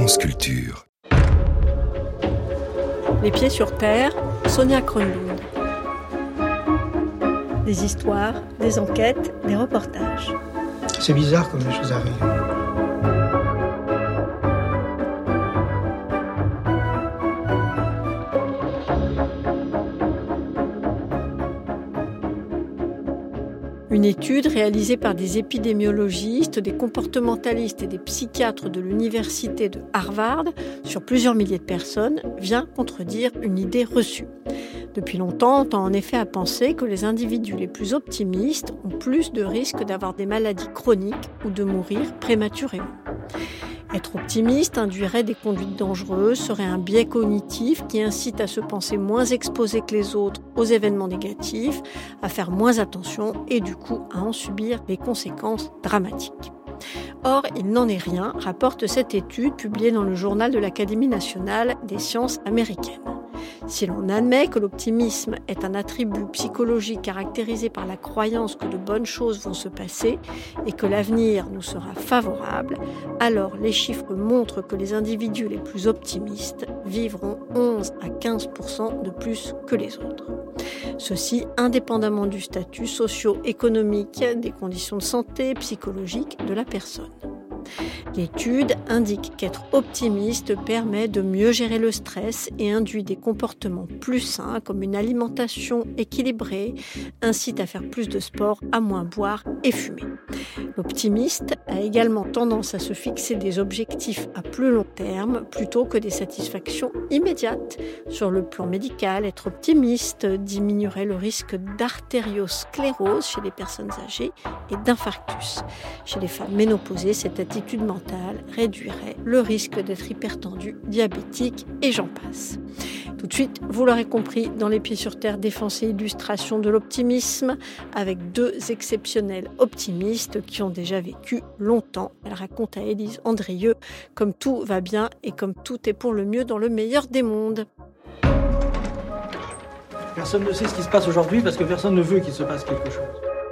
France Culture. Les pieds sur terre, Sonia Kronlund. Des histoires, des enquêtes, des reportages. C'est bizarre comme les choses arrivent. Une étude réalisée par des épidémiologistes, des comportementalistes et des psychiatres de l'université de Harvard sur plusieurs milliers de personnes vient contredire une idée reçue. Depuis longtemps, on tend en effet à penser que les individus les plus optimistes ont plus de risques d'avoir des maladies chroniques ou de mourir prématurément. Être optimiste induirait des conduites dangereuses, serait un biais cognitif qui incite à se penser moins exposé que les autres aux événements négatifs, à faire moins attention et du coup à en subir les conséquences dramatiques. Or, il n'en est rien, rapporte cette étude publiée dans le journal de l'Académie nationale des sciences américaines. Si l'on admet que l'optimisme est un attribut psychologique caractérisé par la croyance que de bonnes choses vont se passer et que l'avenir nous sera favorable, alors les chiffres montrent que les individus les plus optimistes vivront 11 à 15% de plus que les autres. Ceci indépendamment du statut socio-économique, des conditions de santé psychologique de la personne. L'étude indique qu'être optimiste permet de mieux gérer le stress et induit des comportements plus sains comme une alimentation équilibrée, incite à faire plus de sport, à moins boire et fumer. L'optimiste a également tendance à se fixer des objectifs à plus long terme plutôt que des satisfactions immédiates. Sur le plan médical, être optimiste diminuerait le risque d'artériosclérose chez les personnes âgées et d'infarctus. Chez les femmes ménopausées, cette attitude mentale réduirait le risque d'être hypertendu, diabétique et j'en passe. Tout de suite, vous l'aurez compris, dans Les Pieds sur Terre, défense et illustration de l'optimisme, avec deux exceptionnels optimistes qui ont déjà vécu longtemps. Elle raconte à Élise Andrieux comme tout va bien et comme tout est pour le mieux dans le meilleur des mondes. Personne ne sait ce qui se passe aujourd'hui parce que personne ne veut qu'il se passe quelque chose.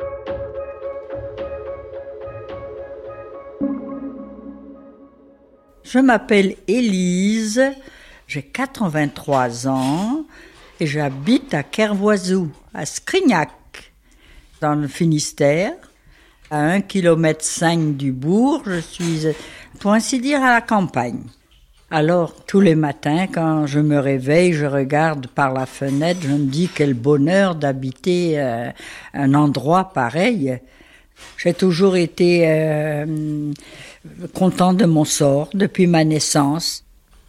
Je m'appelle Élise, j'ai 83 ans et j'habite à Kervoisou, à Scrignac, dans le Finistère, à 1,5 km du bourg. Je suis, pour ainsi dire, à la campagne. Alors, tous les matins, quand je me réveille, je regarde par la fenêtre, je me dis quel bonheur d'habiter un endroit pareil. J'ai toujours été content de mon sort depuis ma naissance.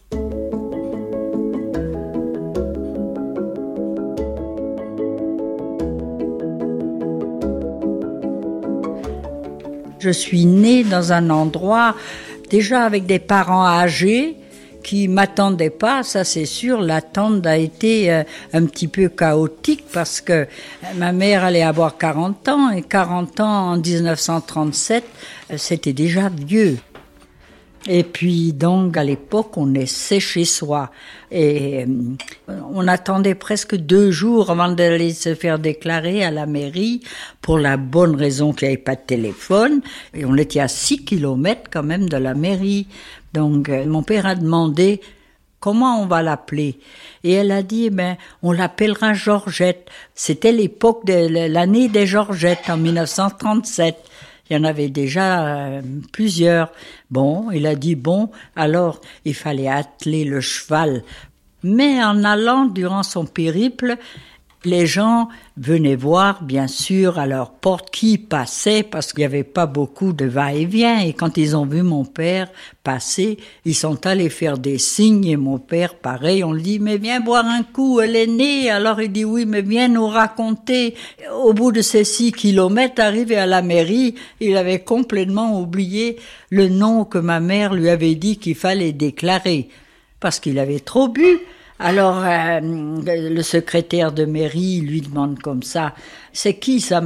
Je suis née dans un endroit déjà avec des parents âgés qui m'attendaient pas, ça c'est sûr. L'attente a été un petit peu chaotique parce que ma mère allait avoir 40 ans et 40 ans en 1937, c'était déjà vieux. Et puis donc à l'époque on naissait chez soi et on attendait presque 2 jours avant d'aller se faire déclarer à la mairie pour la bonne raison qu'il n'y avait pas de téléphone et on était à 6 kilomètres quand même de la mairie. Donc mon père a demandé comment on va l'appeler et elle a dit on l'appellera Georgette. C'était l'époque de l'année des Georgettes en 1937. Il y en avait déjà plusieurs. Bon, il a dit alors il fallait atteler le cheval. Mais en allant durant son périple, les gens venaient voir, bien sûr, à leur porte qui passait, parce qu'il n'y avait pas beaucoup de va-et-vient. Et quand ils ont vu mon père passer, ils sont allés faire des signes. Et mon père, pareil, on lui dit, mais viens boire un coup, elle est née. Alors il dit, oui, mais viens nous raconter. Au bout de ces 6 kilomètres, arrivé à la mairie, il avait complètement oublié le nom que ma mère lui avait dit qu'il fallait déclarer, parce qu'il avait trop bu. Alors, le secrétaire de mairie lui demande comme ça, « C'est qui sa marraine ?»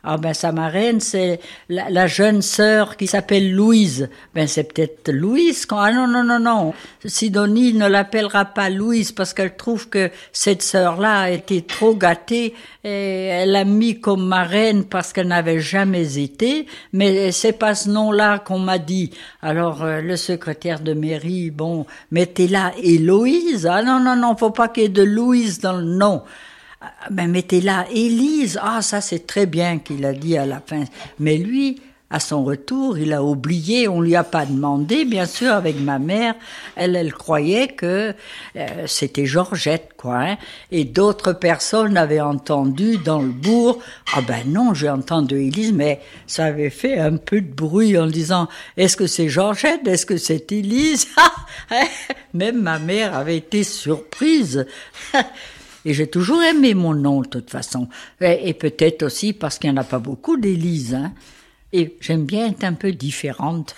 Ah ben sa marraine, c'est la jeune sœur qui s'appelle Louise. Ben c'est peut-être Louise. Ah non. Sidonie ne l'appellera pas Louise parce qu'elle trouve que cette sœur-là a été trop gâtée et elle l'a mis comme marraine parce qu'elle n'avait jamais été. Mais c'est pas ce nom-là qu'on m'a dit. Alors le secrétaire de mairie, bon, mettez-là Héloïse. Ah non, faut pas qu'il y ait de Louise dans le nom. Ben mettez-là Élise. Ah ça c'est très bien qu'il a dit à la fin. Mais lui, à son retour, il a oublié, on lui a pas demandé, bien sûr, avec ma mère. Elle croyait que c'était Georgette, quoi. Hein. Et d'autres personnes avaient entendu dans le bourg. Ah ben non, j'ai entendu Élise, mais ça avait fait un peu de bruit en disant « Est-ce que c'est Georgette? Est-ce que c'est Élise ?» Même ma mère avait été surprise. Et j'ai toujours aimé mon nom, de toute façon. Et peut-être aussi parce qu'il n'y en a pas beaucoup d'Élise, hein. Et j'aime bien être un peu différente.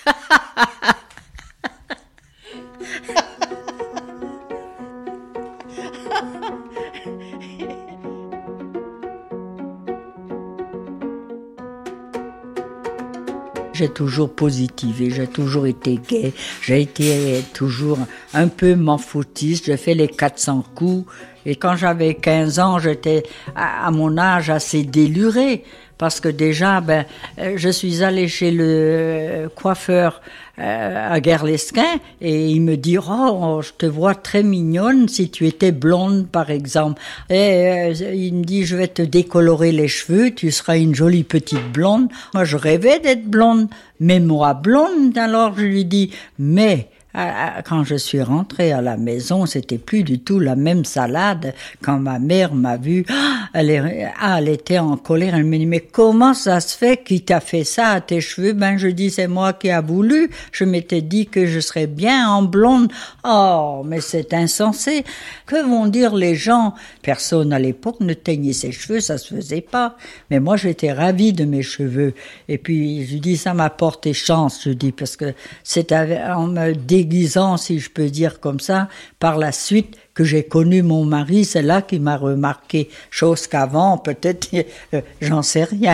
J'ai toujours positivé, j'ai toujours été gai, j'ai été toujours un peu m'en-foutiste, j'ai fait les 400 coups. Et quand j'avais 15 ans, j'étais à mon âge assez déluré. Parce que déjà, je suis allée chez le coiffeur à Guerlesquin et il me dit « Oh, je te vois très mignonne si tu étais blonde, par exemple. » Et il me dit « Je vais te décolorer les cheveux, tu seras une jolie petite blonde. » Moi, je rêvais d'être blonde, mais moi blonde. Alors je lui dis « Mais... » Quand je suis rentrée à la maison, c'était plus du tout la même salade. Quand ma mère m'a vue, elle était en colère. Elle me dit, mais comment ça se fait qu'il t'a fait ça à tes cheveux? Ben, je dis, c'est moi qui a voulu. Je m'étais dit que je serais bien en blonde. Oh, mais c'est insensé. Que vont dire les gens? Personne à l'époque ne teignait ses cheveux, ça se faisait pas. Mais moi, j'étais ravie de mes cheveux. Et puis, je dis, ça m'a porté chance, je dis, parce que c'est en me déguisant, si je peux dire comme ça, par la suite que j'ai connu mon mari, c'est là qu'il m'a remarqué, chose qu'avant, peut-être, j'en sais rien.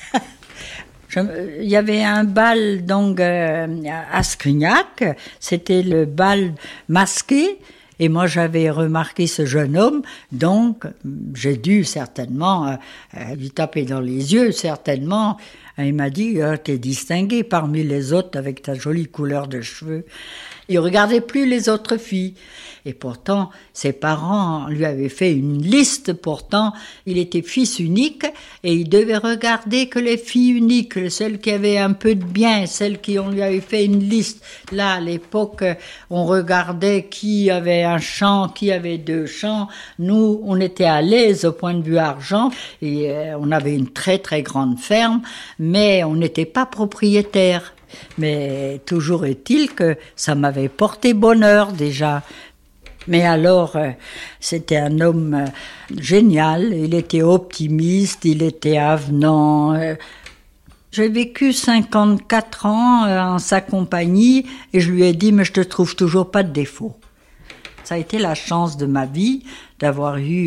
Il y avait un bal donc à Scrignac, c'était le bal masqué, et moi j'avais remarqué ce jeune homme, donc j'ai dû certainement lui taper dans les yeux, certainement. Et il m'a dit, t'es distingué parmi les autres avec ta jolie couleur de cheveux. Il regardait plus les autres filles. Et pourtant, ses parents lui avaient fait une liste. Pourtant, il était fils unique et il devait regarder que les filles uniques, celles qui avaient un peu de bien, celles qui on lui avait fait une liste. Là, à l'époque, on regardait qui avait un champ, qui avait 2 champs. Nous, on était à l'aise au point de vue argent et on avait une très très grande ferme, mais on n'était pas propriétaire. Mais toujours est-il que ça m'avait porté bonheur déjà. Mais alors, c'était un homme génial, il était optimiste, il était avenant. J'ai vécu 54 ans en sa compagnie et je lui ai dit « mais je te trouve toujours pas de défaut ». Ça a été la chance de ma vie d'avoir eu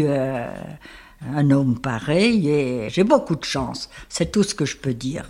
un homme pareil et j'ai beaucoup de chance, c'est tout ce que je peux dire.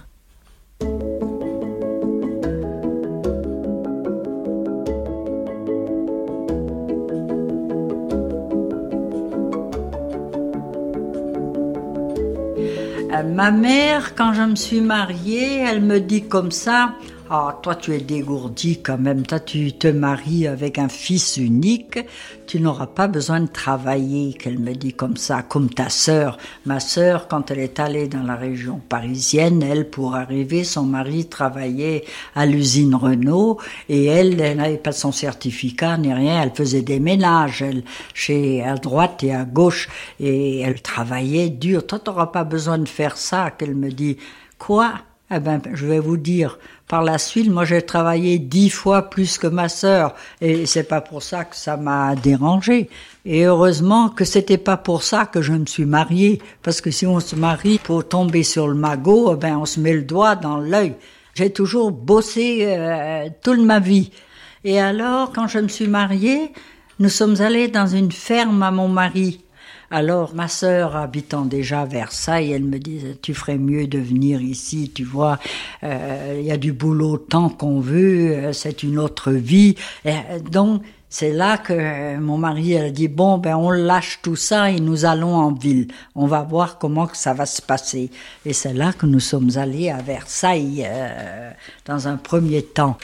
Ma mère, quand je me suis mariée, elle me dit comme ça, « Ah, toi tu es dégourdie quand même, toi tu te maries avec un fils unique, tu n'auras pas besoin de travailler, qu'elle me dit comme ça, comme ta sœur. Ma sœur, quand elle est allée dans la région parisienne, elle, pour arriver, son mari travaillait à l'usine Renault et elle n'avait pas son certificat ni rien, elle faisait des ménages, elle, à droite et à gauche, et elle travaillait dur. Toi, tu n'auras pas besoin de faire ça, qu'elle me dit. Quoi? Eh ben, je vais vous dire, par la suite, moi j'ai travaillé 10 fois plus que ma sœur, et c'est pas pour ça que ça m'a dérangé. Et heureusement que c'était pas pour ça que je me suis mariée, parce que si on se marie pour tomber sur le magot, eh ben on se met le doigt dans l'œil. J'ai toujours bossé toute ma vie. Et alors, quand je me suis mariée, nous sommes allés dans une ferme à mon mari. Alors, ma sœur, habitant déjà à Versailles, elle me disait, tu ferais mieux de venir ici, tu vois, y a du boulot tant qu'on veut, c'est une autre vie. Et donc, c'est là que mon mari a dit, bon, on lâche tout ça et nous allons en ville. On va voir comment que ça va se passer. Et c'est là que nous sommes allés à Versailles, dans un premier temps.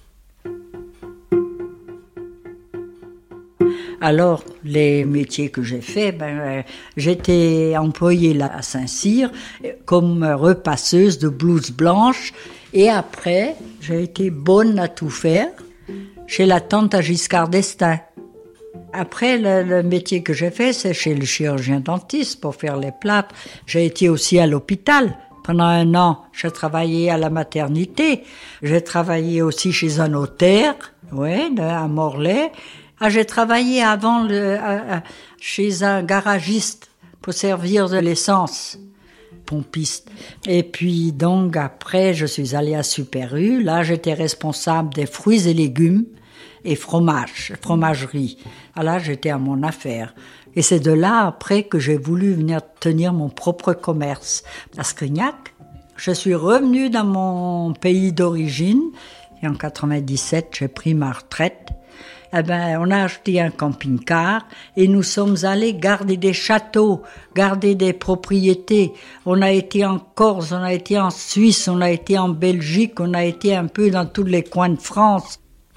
Alors, les métiers que j'ai faits, j'étais employée là à Saint-Cyr comme repasseuse de blouse blanche. Et après, j'ai été bonne à tout faire chez la tante à Giscard d'Estaing. Après, le métier que j'ai fait, c'est chez le chirurgien dentiste pour faire les plâtres. J'ai été aussi à l'hôpital. Pendant 1 an, j'ai travaillé à la maternité. J'ai travaillé aussi chez un notaire, à Morlaix. J'ai travaillé avant chez un garagiste pour servir de l'essence, pompiste. Et puis donc après, je suis allée à Super U. Là, j'étais responsable des fruits et légumes et fromagerie. Là, j'étais à mon affaire. Et c'est de là après que j'ai voulu venir tenir mon propre commerce à Scrignac. Je suis revenue dans mon pays d'origine et en 97, j'ai pris ma retraite. On a acheté un camping-car et nous sommes allés garder des châteaux, garder des propriétés. On a été en Corse, on a été en Suisse, on a été en Belgique, on a été un peu dans tous les coins de France.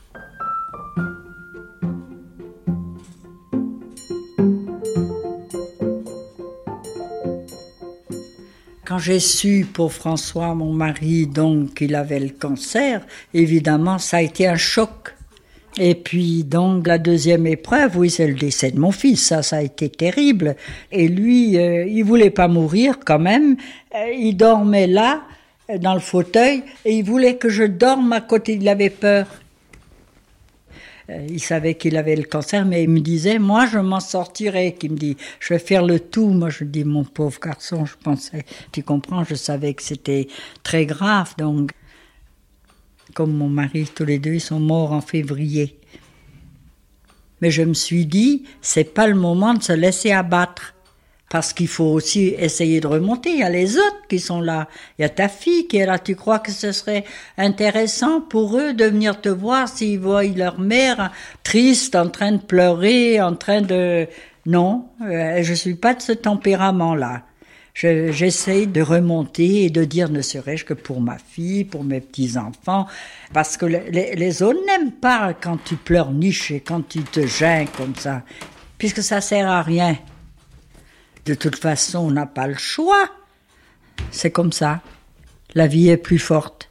Quand j'ai su pour François, mon mari, donc qu'il avait le cancer, évidemment, ça a été un choc. Et puis donc la deuxième épreuve, oui, c'est le décès de mon fils, ça a été terrible. Et lui, il voulait pas mourir quand même, il dormait là, dans le fauteuil, et il voulait que je dorme à côté, il avait peur. Il savait qu'il avait le cancer, mais il me disait, moi je m'en sortirai, qu'il me dit, je vais faire le tout. Moi je dis, mon pauvre garçon, je pensais, tu comprends, je savais que c'était très grave, donc... Comme mon mari, tous les deux, ils sont morts en février. Mais je me suis dit, c'est pas le moment de se laisser abattre. Parce qu'il faut aussi essayer de remonter. Il y a les autres qui sont là. Il y a ta fille qui est là. Tu crois que ce serait intéressant pour eux de venir te voir s'ils voient leur mère triste, en train de pleurer, en train de... Non, je suis pas de ce tempérament-là. J'essaie de remonter et de dire ne serais-je que pour ma fille, pour mes petits-enfants, parce que les autres n'aiment pas quand tu pleurniches et quand tu te gênes comme ça, puisque ça sert à rien. De toute façon, on n'a pas le choix. C'est comme ça. La vie est plus forte.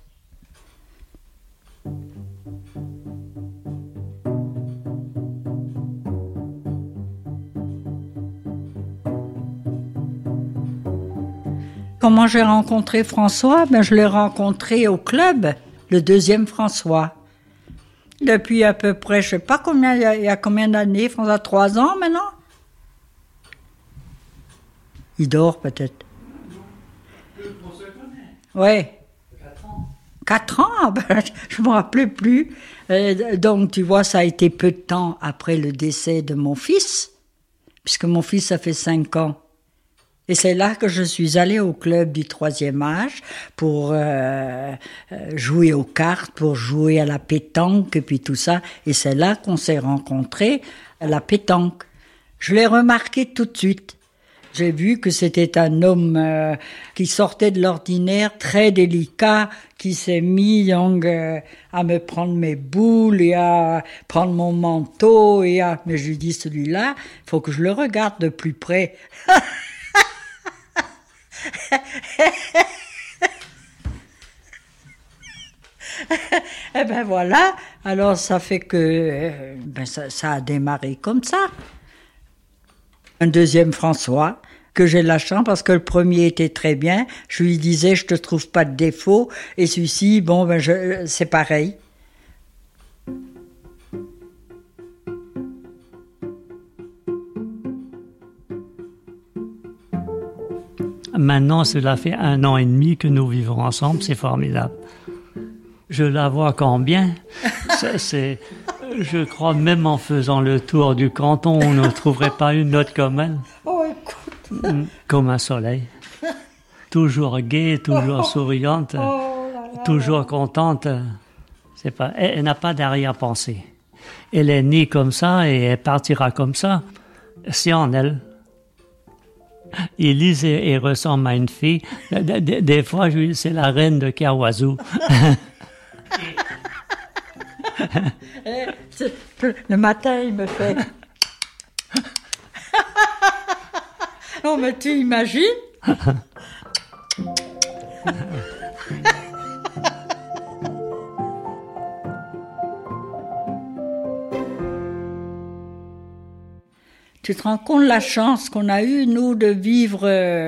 Comment j'ai rencontré François? Je l'ai rencontré au club, le 2e François. Depuis à peu près, je ne sais pas combien, il y a combien d'années, François, 3 ans maintenant? Il dort peut-être. On se connaît. Oui. 4 ans. 4 ans? Je ne me rappelais plus. Donc tu vois, ça a été peu de temps après le décès de mon fils, puisque mon fils a fait 5 ans. Et c'est là que je suis allée au club du 3e âge pour jouer aux cartes, pour jouer à la pétanque et puis tout ça. Et c'est là qu'on s'est rencontrés à la pétanque. Je l'ai remarqué tout de suite. J'ai vu que c'était un homme qui sortait de l'ordinaire, très délicat, qui s'est mis donc, à me prendre mes boules et à prendre mon manteau. Mais je lui dis, celui-là, il faut que je le regarde de plus près. Et voilà, alors ça fait que ça a démarré comme ça. Un 2e François, que j'ai la chance parce que le premier était très bien, je lui disais je te trouve pas de défaut, et celui-ci, c'est pareil. Maintenant, cela fait 1 an et demi que nous vivons ensemble, c'est formidable. Je la vois quand bien. Je crois même en faisant le tour du canton, on ne trouverait pas une autre comme elle. Oh, Comme un soleil. Toujours gaie, toujours souriante, toujours contente. Elle n'a pas d'arrière-pensée. Elle est née comme ça et elle partira comme ça. C'est en elle. Élise elle ressemble à une fille. Des fois, c'est la reine de Kawazu. Le matin, il me fait... Non, mais tu imagines? Tu te rends compte la chance qu'on a eue, nous, de vivre,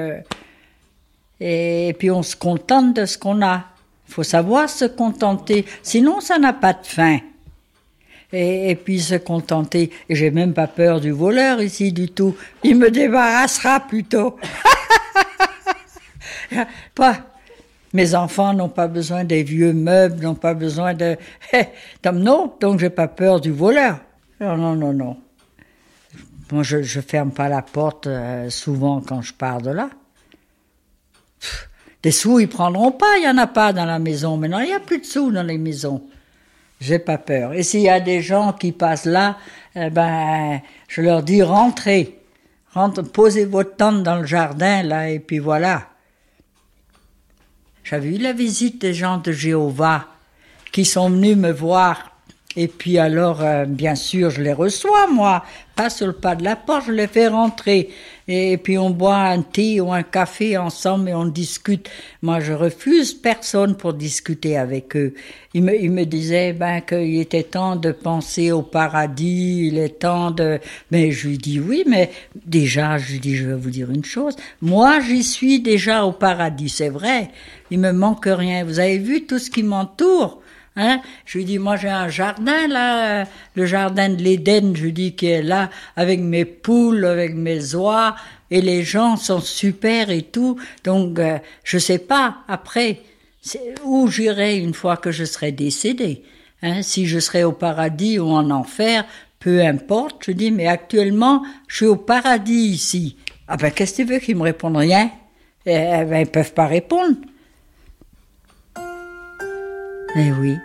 et puis on se contente de ce qu'on a. Il faut savoir se contenter, sinon ça n'a pas de fin. Et puis se contenter. Et j'ai même pas peur du voleur ici du tout. Il me débarrassera plutôt. Mes enfants n'ont pas besoin des vieux meubles, n'ont pas besoin de... Non, donc j'ai pas peur du voleur. Non. Moi, je ferme pas la porte souvent quand je pars de là. Des sous, ils prendront pas, il y en a pas dans la maison. Maintenant, il y a plus de sous dans les maisons. J'ai pas peur. Et s'il y a des gens qui passent là, je leur dis rentrez, posez votre tente dans le jardin là, et puis voilà. J'avais eu la visite des gens de Jéhovah qui sont venus me voir. Et puis alors, bien sûr, je les reçois, moi. Pas sur le pas de la porte, je les fais rentrer. Et puis on boit un thé ou un café ensemble et on discute. Moi, je refuse personne pour discuter avec eux. Ils me disaient qu'il était temps de penser au paradis, il est temps de... Mais je lui dis oui, mais déjà, je lui dis, je vais vous dire une chose. Moi, j'y suis déjà au paradis, c'est vrai. Il me manque rien. Vous avez vu tout ce qui m'entoure? Hein? Je lui dis, moi j'ai un jardin là, le jardin de l'Éden, je lui dis, qui est là, avec mes poules, avec mes oies, et les gens sont super et tout. Donc, je sais pas, après, où j'irai une fois que je serai décédé. Hein? Si je serai au paradis ou en enfer, peu importe. Je dis, mais actuellement, je suis au paradis ici. Ah ben, qu'est-ce que tu veux qu'ils me répondent? Rien? Ils peuvent pas répondre. Eh oui.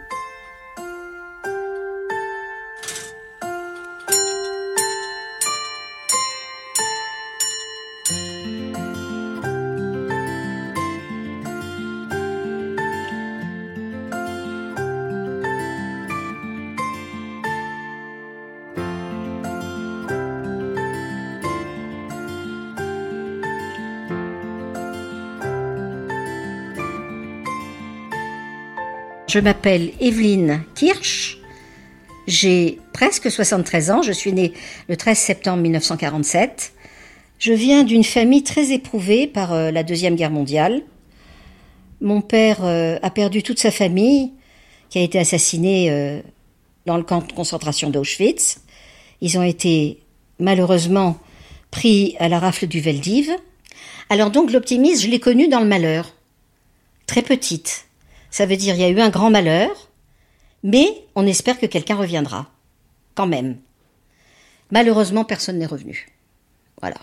Je m'appelle Evelyne Kirsch, j'ai presque 73 ans, je suis née le 13 septembre 1947. Je viens d'une famille très éprouvée par la Deuxième Guerre mondiale. Mon père a perdu toute sa famille, qui a été assassinée dans le camp de concentration d'Auschwitz. Ils ont été malheureusement pris à la rafle du Veldiv. Alors donc l'optimisme, je l'ai connu dans le malheur, très petite. Ça veut dire il y a eu un grand malheur, mais on espère que quelqu'un reviendra, quand même. Malheureusement, personne n'est revenu. Voilà.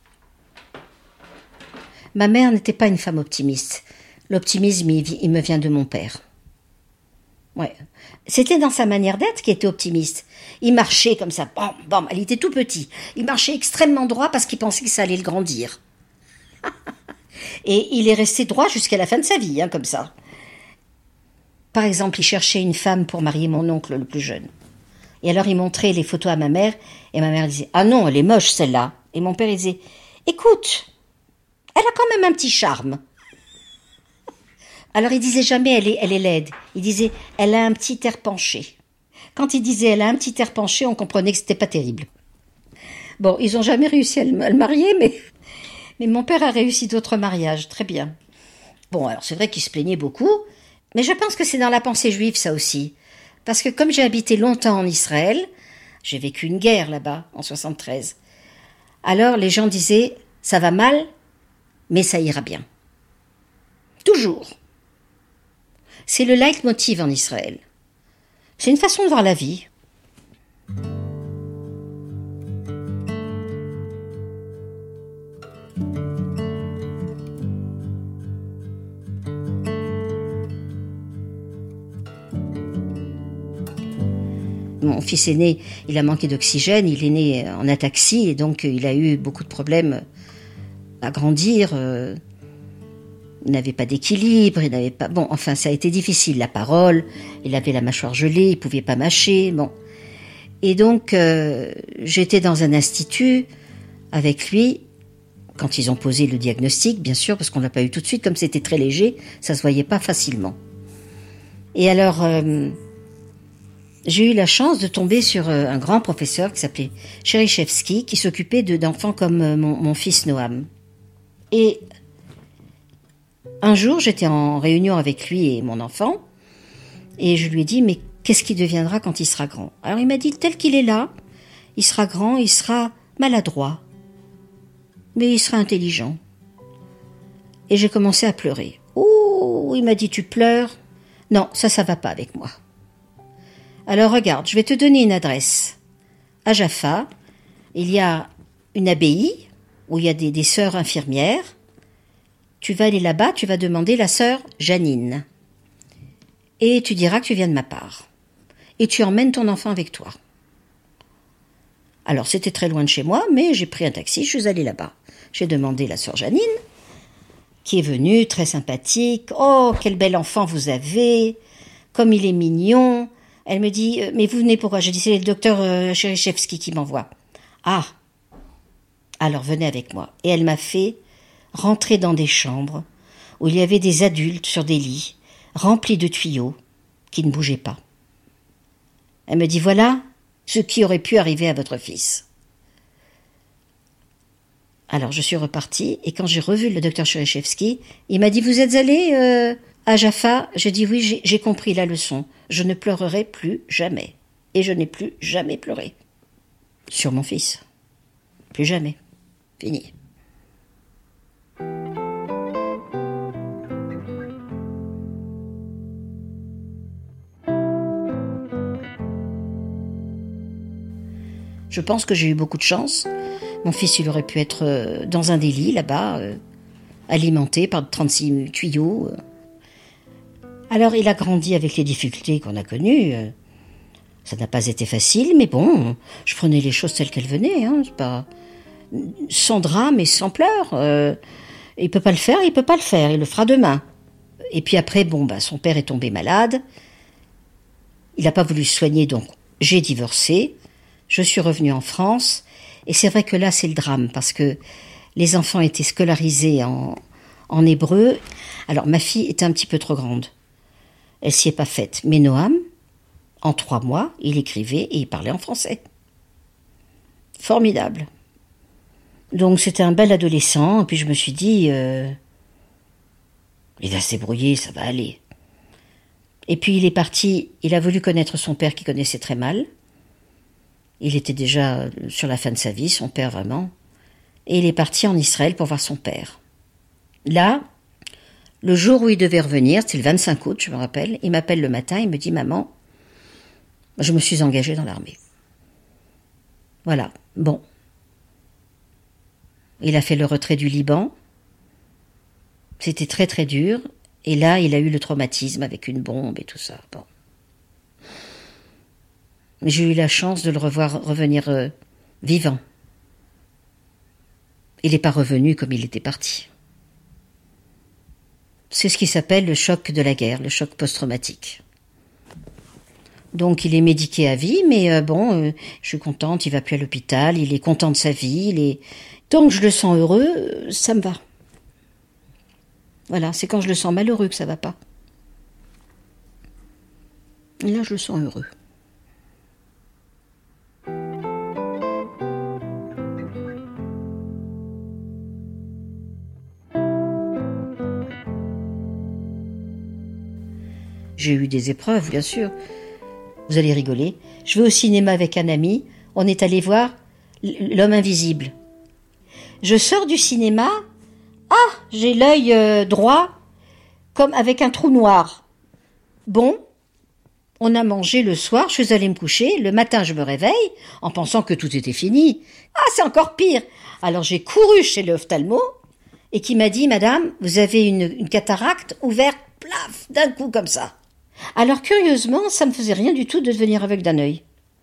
Ma mère n'était pas une femme optimiste. L'optimisme, il me vient de mon père. Ouais. C'était dans sa manière d'être qu'il était optimiste. Il marchait comme ça, bam, bam, il était tout petit. Il marchait extrêmement droit parce qu'il pensait que ça allait le grandir. Et il est resté droit jusqu'à la fin de sa vie, comme ça. Par exemple, il cherchait une femme pour marier mon oncle le plus jeune. Et alors il montrait les photos à ma mère, et ma mère disait « Ah non, elle est moche celle-là ». Et mon père il disait « Écoute, elle a quand même un petit charme ». Alors il disait jamais elle est laide, il disait « Elle a un petit air penché ». Quand il disait « Elle a un petit air penché », on comprenait que c'était pas terrible. Bon, ils ont jamais réussi à le marier, mais mon père a réussi d'autres mariages, très bien. Bon, alors c'est vrai qu'il se plaignait beaucoup, mais je pense que c'est dans la pensée juive, ça aussi. Parce que comme j'ai habité longtemps en Israël, j'ai vécu une guerre là-bas, en 73. Alors les gens disaient, ça va mal, mais ça ira bien. Toujours. C'est le leitmotiv en Israël. C'est une façon de voir la vie. Mon fils aîné, il a manqué d'oxygène, il est né en ataxie et donc il a eu beaucoup de problèmes à grandir. Il n'avait pas d'équilibre, il n'avait pas... Bon, enfin, ça a été difficile. La parole, il avait la mâchoire gelée, il pouvait pas mâcher, bon. Et donc, j'étais dans un institut avec lui, quand ils ont posé le diagnostic, bien sûr, parce qu'on l'a pas eu tout de suite, comme c'était très léger, ça se voyait pas facilement. Et alors, j'ai eu la chance de tomber sur un grand professeur qui s'appelait Cherichevski, qui s'occupait d'enfants comme mon fils Noam. Et un jour, j'étais en réunion avec lui et mon enfant, et je lui ai dit, mais qu'est-ce qu'il deviendra quand il sera grand? Alors il m'a dit, tel qu'il est là, il sera grand, il sera maladroit, mais il sera intelligent. Et j'ai commencé à pleurer. Oh, il m'a dit, tu pleures? Non, ça va pas avec moi. Alors regarde, je vais te donner une adresse. À Jaffa, il y a une abbaye où il y a des sœurs infirmières. Tu vas aller là-bas, tu vas demander la sœur Janine. Et tu diras que tu viens de ma part. Et tu emmènes ton enfant avec toi. Alors c'était très loin de chez moi, mais j'ai pris un taxi, je suis allée là-bas. J'ai demandé la sœur Janine, qui est venue, très sympathique. « Oh, quel bel enfant vous avez, comme il est mignon !» Elle me dit « Mais vous venez pourquoi ?» Je dis « C'est le docteur Cherichevski qui m'envoie. »« Ah, alors venez avec moi. » Et elle m'a fait rentrer dans des chambres où il y avait des adultes sur des lits, remplis de tuyaux, qui ne bougeaient pas. Elle me dit « Voilà ce qui aurait pu arriver à votre fils. » Alors je suis repartie, et quand j'ai revu le docteur Cherichevski, il m'a dit « Vous êtes allé à Jaffa ?» J'ai dit « Oui, j'ai compris la leçon. Je ne pleurerai plus jamais. » Et je n'ai plus jamais pleuré. Sur mon fils. Plus jamais. Fini. Je pense que j'ai eu beaucoup de chance. Mon fils, il aurait pu être dans un des lits, là-bas, alimenté par 36 tuyaux. Alors, il a grandi avec les difficultés qu'on a connues. Ça n'a pas été facile, mais bon, je prenais les choses telles qu'elles venaient. C'est pas... Sans drame et sans pleurs. Il peut pas le faire, il peut pas le faire. Il le fera demain. Et puis après, son père est tombé malade. Il n'a pas voulu se soigner, donc j'ai divorcé. Je suis revenue en France, et c'est vrai que là, c'est le drame, parce que les enfants étaient scolarisés en hébreu. Alors, ma fille était un petit peu trop grande. Elle s'y est pas faite. Mais Noam, en 3 mois, il écrivait et il parlait en français. Formidable. Donc, c'était un bel adolescent, et puis je me suis dit, il va se débrouiller, ça va aller. Et puis, il est parti, il a voulu connaître son père qui connaissait très mal. Il était déjà sur la fin de sa vie, son père vraiment. Et il est parti en Israël pour voir son père. Là, le jour où il devait revenir, c'est le 25 août, je me rappelle, il m'appelle le matin, il me dit « Maman, je me suis engagée dans l'armée. » Voilà, bon. Il a fait le retrait du Liban. C'était très très dur. Et là, il a eu le traumatisme avec une bombe et tout ça. Bon. Mais j'ai eu la chance de le revoir revenir vivant. Il n'est pas revenu comme il était parti. C'est ce qui s'appelle le choc de la guerre, le choc post-traumatique. Donc il est médiqué à vie, mais je suis contente, il va plus à l'hôpital, il est content de sa vie, tant que je le sens heureux, ça me va. Voilà, c'est quand je le sens malheureux que ça va pas. Et là, je le sens heureux. J'ai eu des épreuves, bien sûr. Vous allez rigoler. Je vais au cinéma avec un ami. On est allé voir L'homme invisible. Je sors du cinéma. Ah, j'ai l'œil droit, comme avec un trou noir. Bon, on a mangé le soir, je suis allée me coucher. Le matin, je me réveille en pensant que tout était fini. Ah, c'est encore pire. Alors j'ai couru chez l'ophtalmo et qui m'a dit « Madame, vous avez une cataracte ouverte, plaf, d'un coup comme ça. » Alors curieusement, ça me faisait rien du tout de devenir aveugle d'un œil.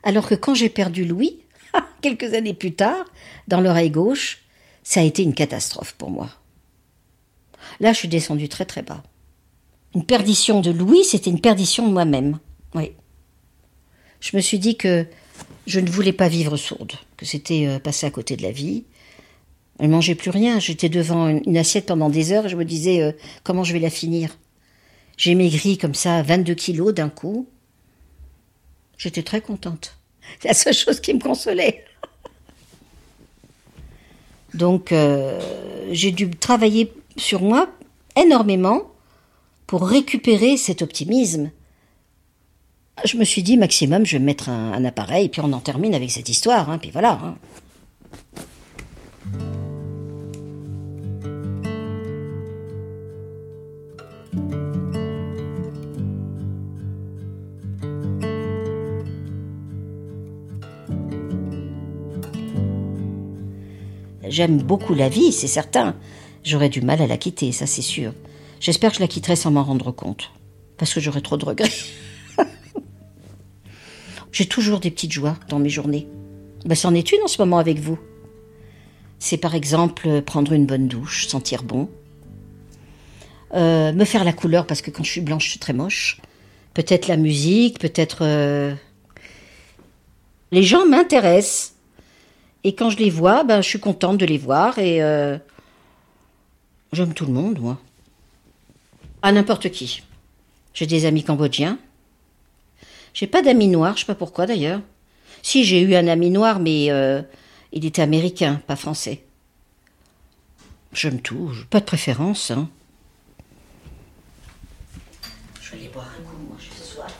Alors que quand j'ai perdu Louis, quelques années plus tard, dans l'oreille gauche, ça a été une catastrophe pour moi. Là, je suis descendue très très bas. Une perdition de Louis, c'était une perdition de moi-même. Oui. Je me suis dit que je ne voulais pas vivre sourde, que c'était passer à côté de la vie. Je ne mangeais plus rien, j'étais devant une assiette pendant des heures et je me disais comment je vais la finir. J'ai maigri comme ça 22 kilos d'un coup. J'étais très contente. C'est la seule chose qui me consolait. Donc j'ai dû travailler sur moi énormément pour récupérer cet optimisme. Je me suis dit, maximum, je vais mettre un appareil, puis on en termine avec cette histoire, hein, puis voilà. Hein. J'aime beaucoup la vie, c'est certain. J'aurais du mal à la quitter, ça c'est sûr. J'espère que je la quitterai sans m'en rendre compte, parce que j'aurais trop de regrets. J'ai toujours des petites joies dans mes journées. C'en est une en ce moment avec vous. C'est par exemple prendre une bonne douche, sentir bon. Me faire la couleur, parce que quand je suis blanche, je suis très moche. Peut-être la musique, peut-être... Les gens m'intéressent. Et quand je les vois, je suis contente de les voir et j'aime tout le monde, moi. À n'importe qui. J'ai des amis cambodgiens. J'ai pas d'amis noirs, je sais pas pourquoi d'ailleurs. Si, j'ai eu un ami noir, mais il était américain, pas français. J'aime tout, pas de préférence. Hein. Je vais aller boire un coup, moi j'ai soif.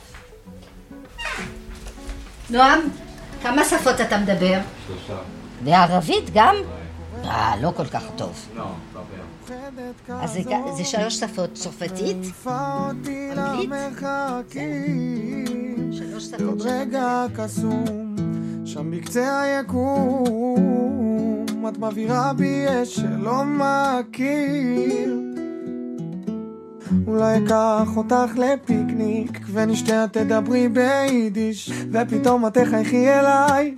Noam, כמה שפות אתה מדבר? 3. בערבית גם? לא כל כך טוב. לא, דבר. אז זה 3 שפות, צרפתית, אנגלית, 3 שפות של רגע קסום, שם בקצה היקום, את מבהירה בי אש שלא מכיר. אולי אקח אותך לפיקניק ונשתה את תדברי ביידיש ופתאום את תחייכי אליי.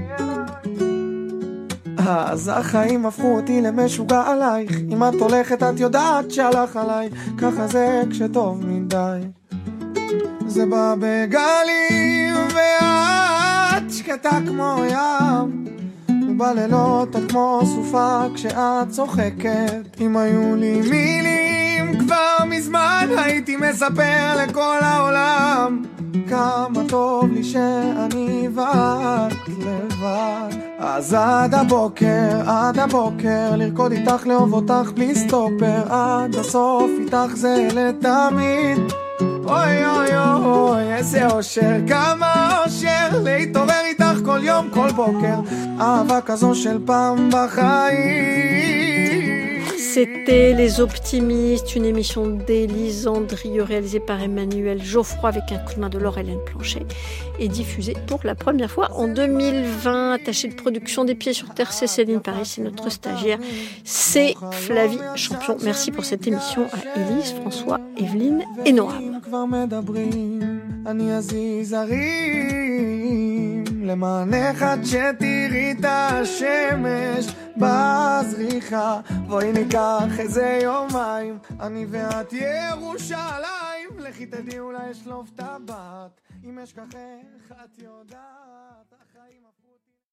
אז החיים הפכו אותי למשוגע עלייך. אם את הולכת את יודעת שהלך עליי. ככה זה כשטוב מדי. זה בא בגלים ואת שקטה כמו ים, ובלילות את כמו סופה כשאת צוחקת. אם היו לי מילים כבר מזמן הייתי מספר לכל העולם כמה טוב לי שאני ואת לבד. אז עד הבוקר לרקוד איתך, לאהוב אותך בלי סטופר, עד הסוף איתך זה לתמיד. אוי אוי אוי איזה אושר, כמה אושר להתעורר איתך כל יום כל בוקר, אהבה כזו של פעם בחיים. C'était Les Optimistes, une émission d'Élise Andrieux réalisée par Emmanuel Geoffroy avec un coup de main de Laure-Hélène Planchet et diffusée pour la première fois en 2020. Attachée de production des Pieds sur Terre, c'est Céline Paris, c'est notre stagiaire, c'est Flavie Champion. Merci pour cette émission à Élise, François, Evelyne et Noam. למענך עד שתראי את השמש בזריחה, בואי ניקח איזה יומיים, אני ואת ירושלים, לכי תדעי אולי אשלוף את הבת, אם אשכחך את יודעת החיים